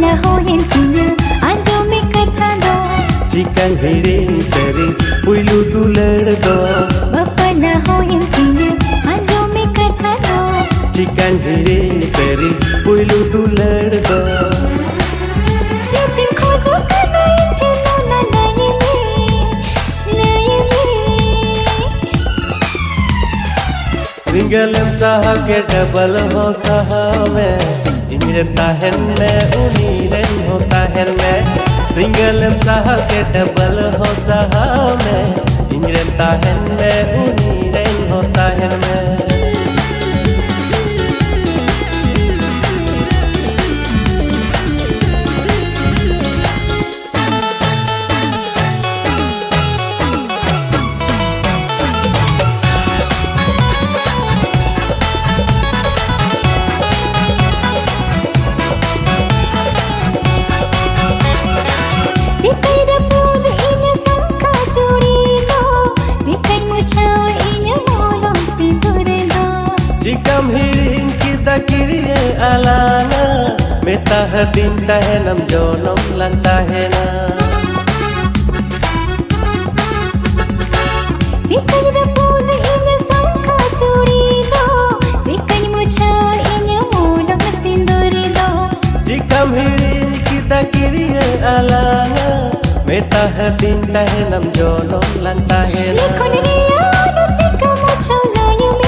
Nahoyentinya anjome katha do Chikan hiring seri puylu dular do Bapa nahoyentinya anjome katha do Chikan hiring seri puylu dular do Jitin khojo kana inteno na nayime Single saha ke double ho saha mein इंजरता है मैं उन्हीं रंग होता है मैं single साहा के double हो सहा मैं इंजरता है मैं उन्हीं रंग होता है मैं Jikam hiring kita kiri alana Meta hadin tahenam jonom lang tahena Jikai rapud inya sangka curi do Jikai mucha inya molom sinduri do Jikam hiring kita kiri alana Meta hadin tahenam jonom lang tahena Likon riya do jika mucha layume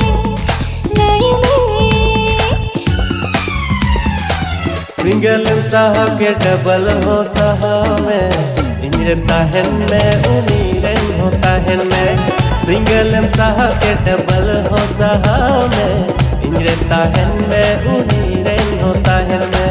single साहा के double हो सहा में इंजरता है मैं उन्हीं रंग होता है मैं सिंगल साहा के डबल हो सहा में इंजरता है मैं उन्हीं रंग होता है मैं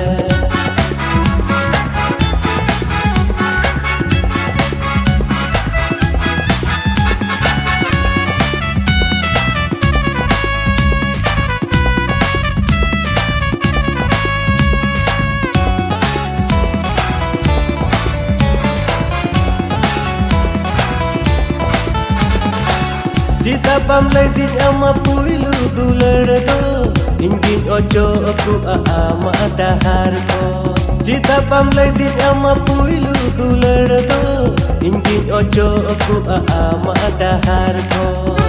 Jita pamlay din ama puylu dular do Ingin ojo aku ama dahar ko Jita pamlay din ama puylu dular do Ingin ojo aku ama dahar ko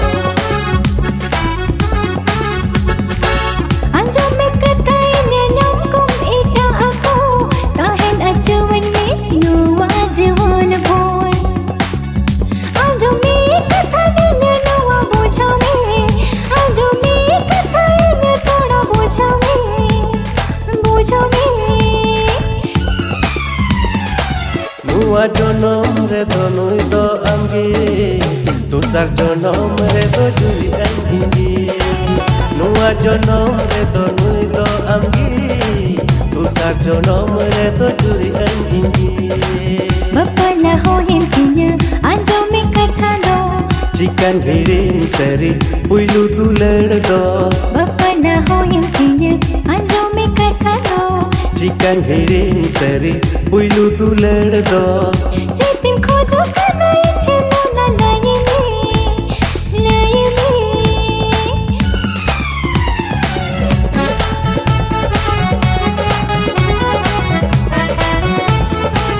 Anjome kathay nyom kum ita ako Tahen ajuan me nuwa jiwan bol Anjome kathay Nuwa jonom re do nui do amgi Tusar jonom re do juri angingi Nuwa jonom re do nui do amgi Tusar jonom re do juri angingi Bapa nahoyentinya anjome katha do Chikan hiring seri puylu dular do Bapa nahoyentinya anjome katha do Chikan hiring seri puylu dular do Jitin